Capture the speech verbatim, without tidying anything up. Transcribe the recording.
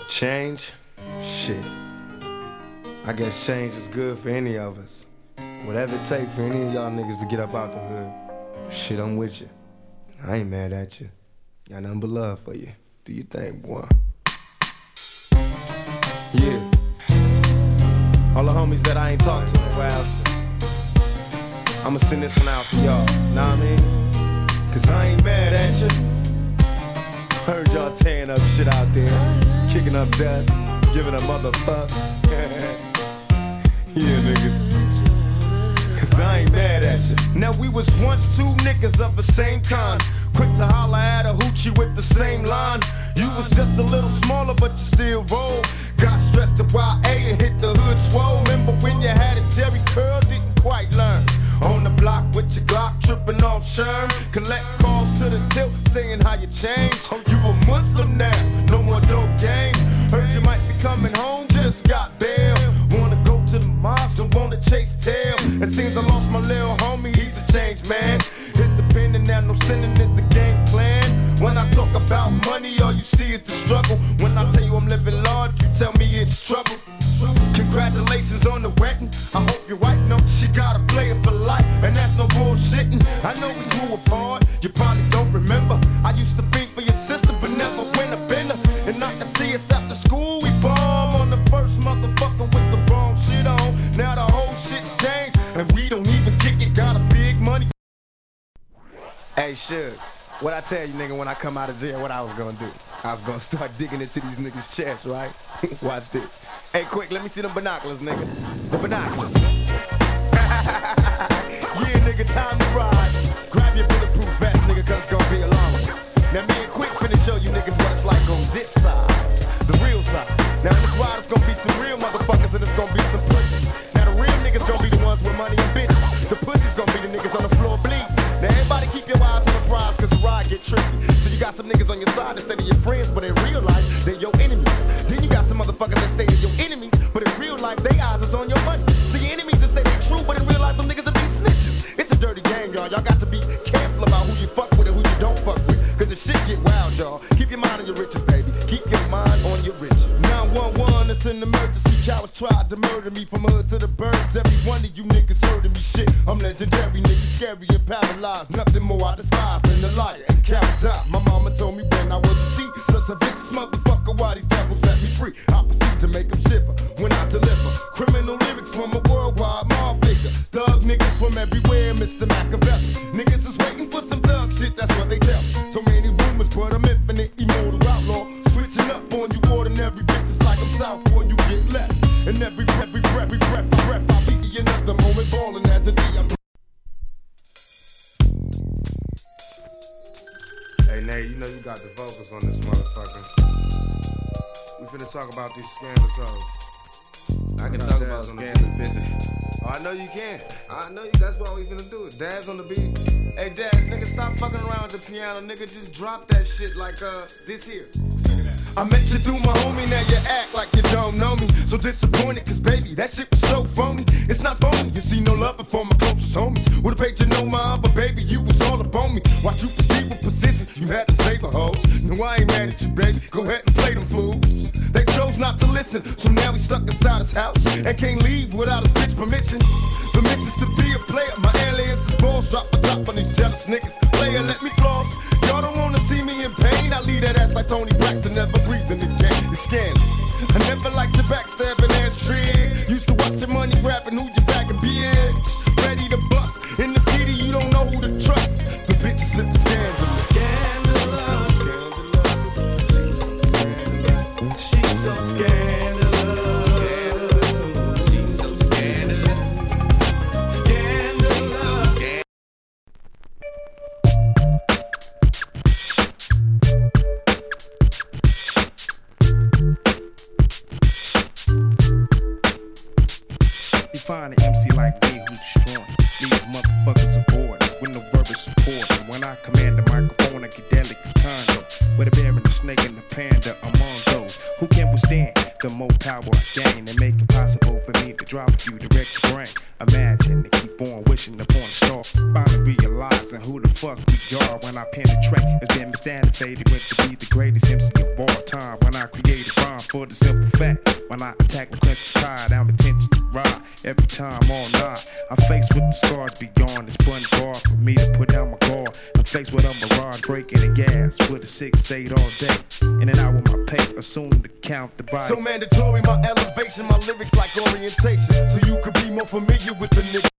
Change? Shit. I guess change is good for any of us. Whatever it takes for any of y'all niggas to get up out the hood. Shit, I'm with you. I ain't mad at you. Got nothing but love for you. Do you think, boy? Yeah. All the homies that I ain't talked to in a while, I'ma send this one out for y'all. Know what I mean? Cause I ain't mad at you. Heard y'all tearing up shit out there, kicking up dust, giving a motherfuck. Yeah, niggas. Cause I ain't mad at you. Now we was once two niggas of the same kind, quick to holler at a hoochie with the same line. You was just a little smaller, but you still roll. Got stressed to Y A and hit the hood swole. Remember when you had a Jerry curl, didn't quite learn. On the block with your Glock, tripping off Sherm. Collect calls to the tilt, saying how you changed. You a Muslim now, no more dope game. Heard you might be coming home, just got bail. Wanna go to the mosque, don't wanna chase tail. It seems I lost my little homie, he's a changed man. Hit the pen and now no sinning is the game plan. When I talk about money, all you see is the struggle. When I tell you I'm living large, you tell me it's trouble. Congratulations on the wedding. I hope your wife knows she got a player for life, and that's no bullshitting. I know we grew apart, you probably don't remember. I used to think for your sister, but never win a bender. And I can see us after school, we bomb on the first motherfucker with the wrong shit on. Now the whole shit's changed, and we don't even kick it. Got a big money. Hey, Suge. What I tell you, nigga, when I come out of jail, what I was gonna do? I was gonna start digging into these niggas' chests, right? Watch this. Hey, quick, let me see them binoculars, nigga. The binoculars. Yeah, nigga, time to ride. Grab your bulletproof vest, nigga, cause it's gonna be a long one. Now, me and Quick finna show you niggas what it's like on this side, the real side. Now, in this ride, it's gonna be some real motherfuckers and it's gonna be some pussies. Now, the real niggas gonna be the ones with money and bitches. The pussies gonna be the niggas on the floor bleeding. Now everybody keep your eyes on the prize, cause the ride get tricky. So you got some niggas on your side that say they're your friends, but in real life, they're your enemies. Then you got some motherfuckers that say they're your enemies, but in real life, they eyes is on your money. So your enemies that say they true, but in real life, them niggas will be snitches. It's a dirty game, y'all. Y'all got to be careful about who you fuck with and who you don't fuck with, cause the shit get wild, y'all. Keep your mind on your riches, baby. Keep your mind on your riches. nine one one, it's an emergency. Cowards tried to murder me from hood to the birds. Every one of you niggas heard of me shit. I'm legendary, niggas scary and paralyzed. Nothing more I despise than the liar and cowards die. My mama told me when I was a seed, such a vicious motherfucker, why these devils let me free? I proceed to make them shiver when I deliver criminal lyrics from a worldwide mob figure. Thug niggas from everywhere, Mister Machiavelli. Niggas is waiting for some thug shit, that's what they tell. So many rumors, but I'm infinite, immortal outlaw. Switching up on you ordinary bitches like I'm south before you get left. And every, every breath, every breath, every breath, I'll see another moment ballin' as a D. I'm Hey, Nate, you know you got the vocals on this motherfucker. We finna talk about these scandalous hoes. I can talk about scandalous bitches. Oh, I know you can. I know you. That's why we finna do it. Dad's on the beat. Hey, Dad, nigga, stop fucking around with the piano. Nigga, just drop that shit like, uh, this here. I met you through my homie, now you act like you don't know me. So disappointed, cause baby, that shit was so phony. It's not phony, you see no love for my closest homies. Would've paid you no mind, but baby, you was all up on me. Watch you proceed with precision, you had to save a hoes. No, I ain't mad at you, baby, go ahead and play them fools. They chose not to listen, so now we stuck inside his house and can't leave without a bitch permission. Permissions to be a player, my alias is balls. Drop the top on these jealous niggas. Player, let me floss. Y'all don't wanna see me in pain. I leave that ass like Tony Braxton, never breathing again. It's scandalous. I never liked your backstabbing ass trick. Used to watch your money grabbing who you back and bitch. Ready to bust. In the city, you don't know who to trust. The bitch slipped scandalous. Scandalous. She's so scandalous. She's so scandalous. Scandalous. You find an M C like me who destroy, leave motherfuckers aboard with no verbal support. And when I command the microphone, I get delicate as condo. With a bear and a snake bringing the panda among those who can withstand the more power I gain and make it possible for me to drop a few direct your brain. Imagine to keep on wishing upon a star, finally realizing who the fuck we are when I penetrate. It's been misstantified with to be the greatest M C of all time. When I create a rhyme for the simple fact, when I attack with crimson tide, I'm intention to ride every time all night. I'm faced with the scars beyond this button bar for me to put down my guard. I'm faced with a mirage breaking the gas with a six eight all day. In and out with my pay, assume to count the body. So mandatory, my elevation, my lyrics like orientation, so you could be more familiar with the nigga.